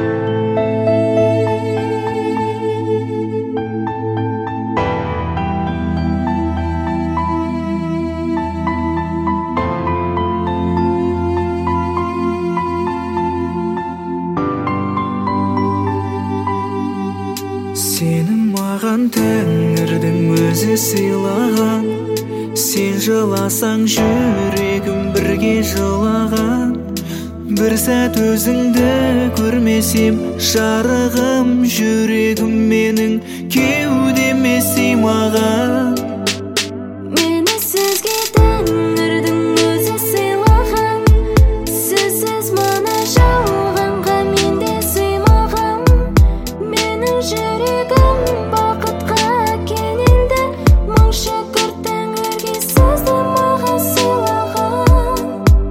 Сені маған тәңірдің өзі сыйлаған, сен жыласаң жүрегім бірге жылаған. Бір сәт өзіңді көрмесем, жарығым, жүрегім менің кеудеме сыймаған. Мені сізге тәңірдің өзі сыйлаған, сізсіз мына жалғанға мен де сыймағам. Менің жүрегім бақытқа кенелді, мың шүкір тәңірге сізді маған сыйлаған.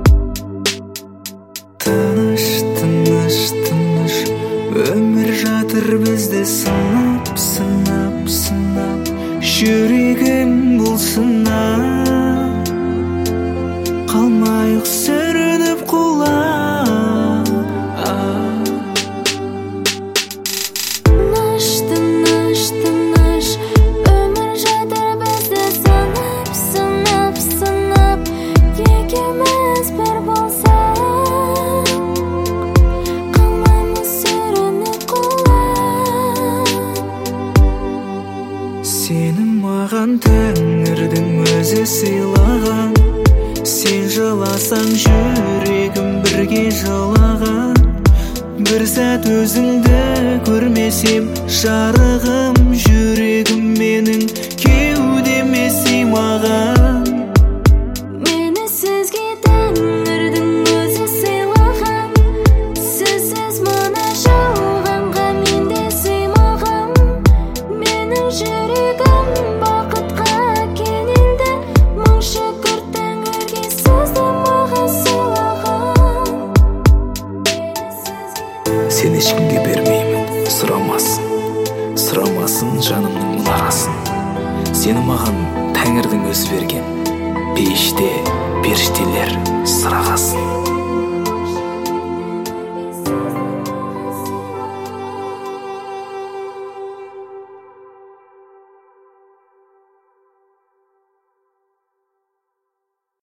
Тыныш, тыныш, тыныш, өмір жатыр бізді сынап, сынап, сынап. Жүрегім бұл сынап, қалмайық сүрініп құлап. Тыныш, тыныш, тыныш, өмір жатыр бізді санап, санап, санап. Екеуміз бір болсақ, қалмаймыз сүрініп құлап. Сені маған тәңірдің өзі сыйлаған, сен жыласаң жүрегім бірге жылаған. Бір сәт өзіңді көрмесем, жарығым, жүрегім менің кеудеме сыймаған. Мені сізге тәңірдің өзі сыйлаған, сізсіз мына жалғанға мен де сыймағам. Менің жүрегім бақытқа кенелді, мың шүкір тәңірге сізді маған сыйлаған. Сен ешкімге бермеймін, сұрамасын, сұрамасын жанымның мұнарасын. Сені маған тәңірдің өзі берген, пейіште періштелер сырағасын.